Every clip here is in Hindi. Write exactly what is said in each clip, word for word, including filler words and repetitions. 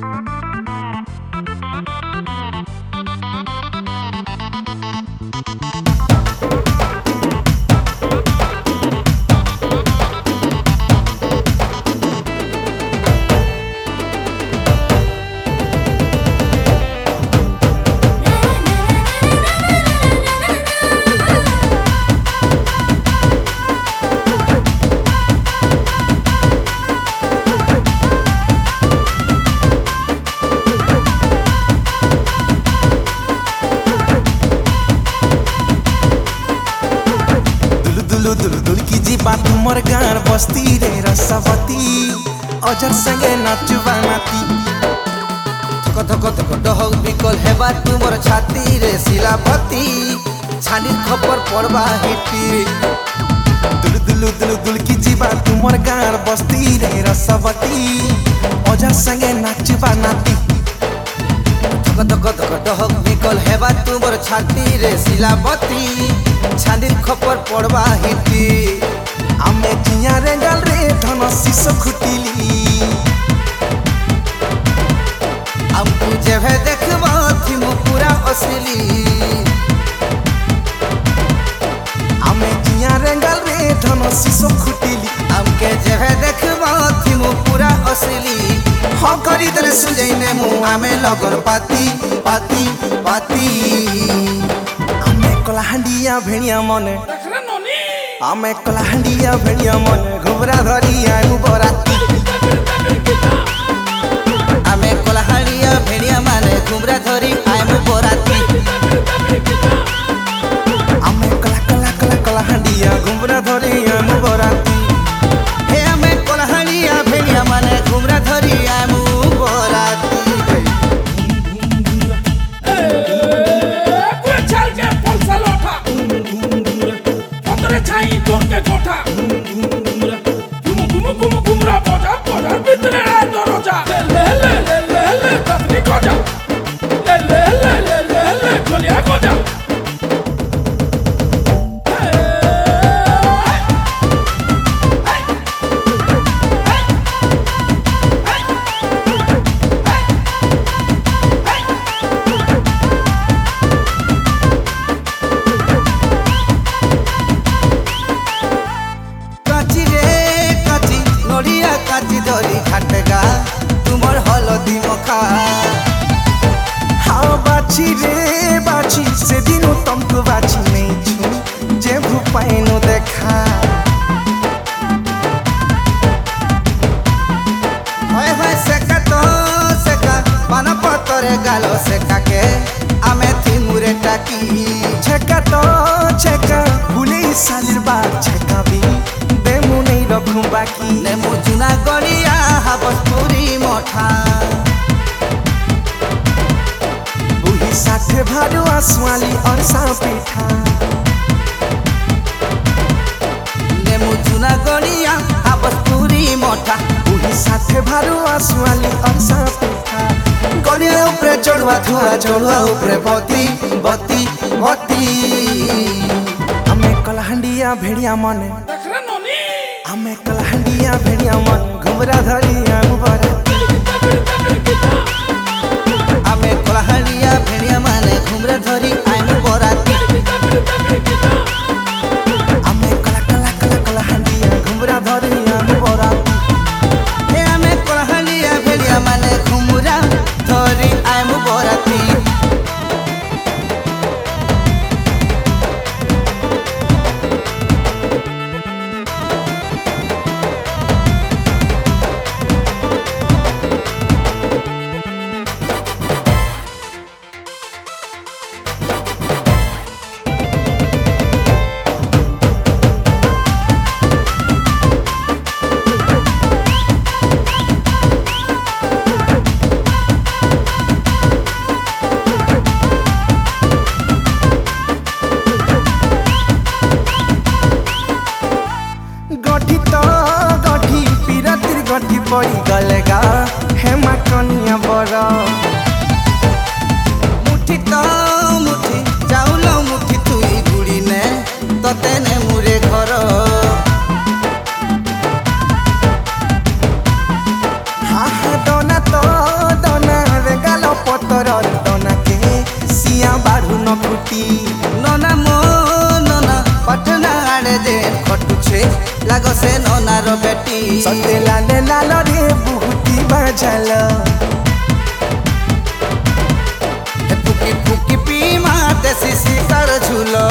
दुल दुल की जीवा तुमर गार बस्ती रे रसवती अजर संगे नाचुबा नाती थक थक थक डहक बिकल हेबा तुमर छाती रे शिलापति छानी खबर पड़बा हिटी दुल दुल दुल दुल की जीवा तुमर गार बस्ती रे रसवती अजर संगे नाचुबा नाती थक थक थक डहक बिकल हेबा तुमर छाती रे शिलापति छानी खबर पड़बा हिटी आमे जिया रे गल रे धन शिशु खुटिली हमको जेभे देखबा थी मु पूरा असली आमे जिया रे गल रे धन शिशु खुटिली हमके जेभे देखबा थी मु पूरा असली हो करी दरे सुजैने मु आमे लगन पाती पाती पाती आमे कलाहांडिया भेणिया मने आमे कलाहांडिया भेणिया मने घुबरा धरी आइमु बराती आमे कलाहांडिया भेणिया माने घुबरा धरी आइमु बराती आमे कला कला कला कलाहांडिया घुबरा धरी आइमु बराती हे आमे कलाहांडिया भेणिया माने घुबरा धरी आइमु बराती Donde kota, gumu gumu gumu gumra boja boja bitre doroja, le le le le le tapni koja, le le le le le le kolia koja. काची धरी खाटेगा तुमर हलदी मखा हाँ बाची रे बाची से दिनों तुमको बाची नहीं छू जे भूपाइनो देखा होय होय सेका तो सेका पाना पतरे गालो सेका के आमे थी मुरे टाकी छेका तो छेका भूले सालिर बात छेका भी देमु नहीं रखूं बाकी ने मुजुना गड़िया हाबसपुरी मठा बुही साथे भारो आसवाली और सापेठा ने मुजुना गड़िया हाबसपुरी मठा बुही साथे भारो आसवाली और सापेठा गड़िया ऊपर चढ़वा धुआ चढ़वा ऊपर बती बती बती आमे कलाहांडिया भेड़िया मने आमे कलाहांडिया भेड़िया मन घुमरा धरी आइमु बराती आमे कलाहांडिया भेड़िया माने घुमरा धरी आइमु बराती आमे कला कला कला कलाहांडिया घुमरा धरी आइमु बराती हे आमे कलाहांडिया भेड़िया माने घुमरा धरी आइमु बराती गठी तो गठी पीरतिर गठी पड़ी गलेगा हेमा कनिया बड़ा मुठी तो मुठी चाउल मुठी तुई गुड़ी ने तते ने मुरे घर हाँ हाँ दोना तो दोना सते लाले लाल रे बुहुती बाजल फुकी फुकी पी माते शिशी कर झूलो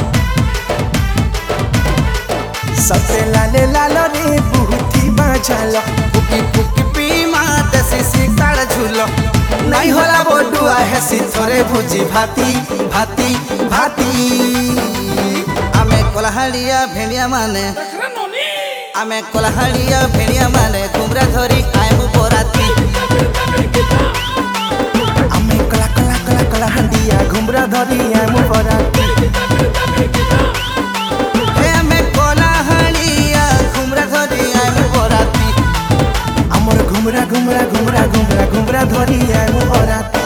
सते लाले लाल रे बुहुती बाजल फुकी फुकी पी माते शिशी कर झूलो नहीं होला बोडुआ है सिथरे भुजी भाती भाती भाती आमे कोलाहालिया भेड़िया माने देखरे ननी आमे कोलाहालिया भेड़िया माने घुमरा धरी आयमु बराती आमे कला कला कला कला हंडिया घुमरा धरी आमु बराती हे आमे कोलाहालिया घुमरा धरी आयमु बराती हमर घुमरा घुमरा घुमरा घुमरा घुमरा धरी आमु बराती।